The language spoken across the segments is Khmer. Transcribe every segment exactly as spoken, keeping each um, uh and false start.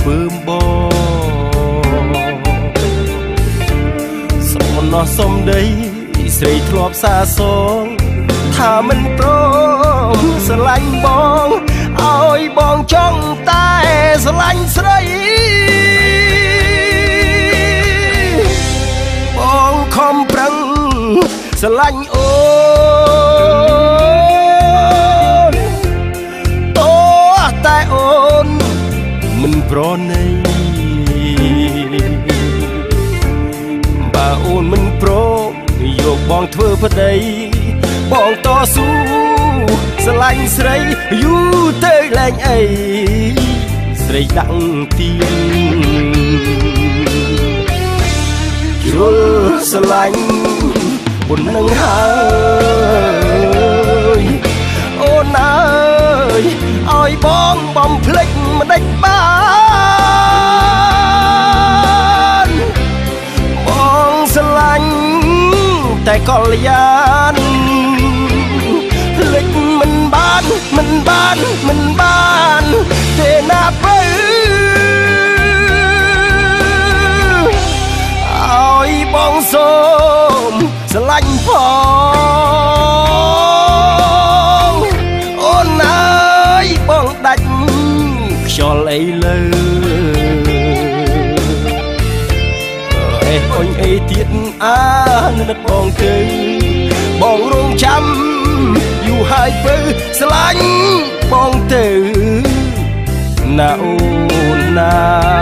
ពើមបងសុំណោះសុំដីស្រីធ្លាប់សាសងថាមិនព្រមស្រឡាញ់បងឲ្យបងចង់តែស្រឡាញ់ស្រីបងខំប្រឹងស្រឡាញ់អូនតោះតែអូនមិនប្រណីបើអូនមិនព្រមយកបងធ្វើប្តីបងតស៊ូស្រឡាញ់ស្រីយូរទៅលែងអីស្រីដាក់ទៀនជ្រុលស្រឡាញ់ប៉ុណ្ណឹងហើយអូនអើយឲ្យបងបំភ្លេចមិនដេចបានបងស្រឡាញ់តែកល្យានភ្លេចមិនបានមិនបានមិនបានទេណាបើឲ្យបងសូមស្រឡាញ់ផងអូនអើយបងដាច់ខ្យល់អីលើអេអុញអីទៀតអានឹកបងទៅបងរងចាំយូរហើយពើស្រឡាញ់បងទៅណាអូនណា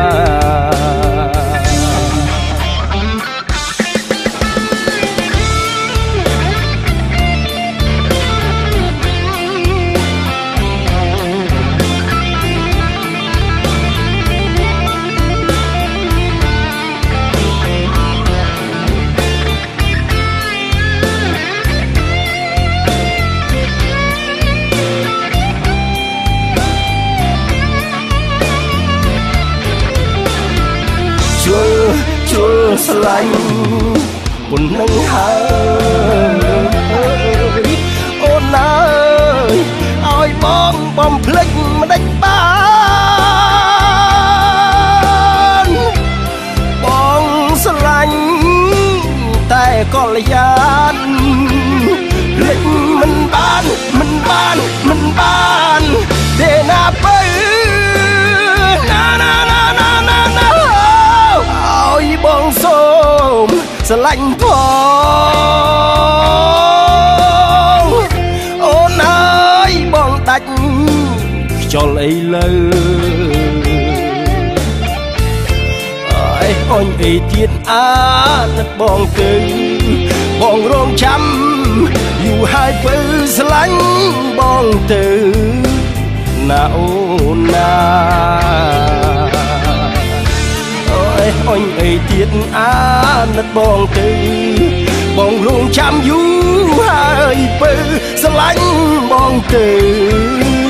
ជ្រុលស្រឡាញ់ប៉ុណ្ណឹងហើយអូនអើយឲ្យបងបំភ្លេចមិនដេចបានបងស្រឡាញ់តែកល្យានភ្លេចមិនបានមិនបានមិនបានទេណាបើណាណាណាណាណាណាឲ្យបងសូមស្រឡាញ់ផងអូនអើយបងដាច់ខ្យល់អីលើអេអុញអីទៀតអានឹកបងទៅបងរងចាំយូរហើយពើស្រឡាញ់បងទៅណាអូនណាអុញអីទៀតអានឹកបងទៅបងរងចាំយូរហើយពើស្រឡាញ់បងទៅ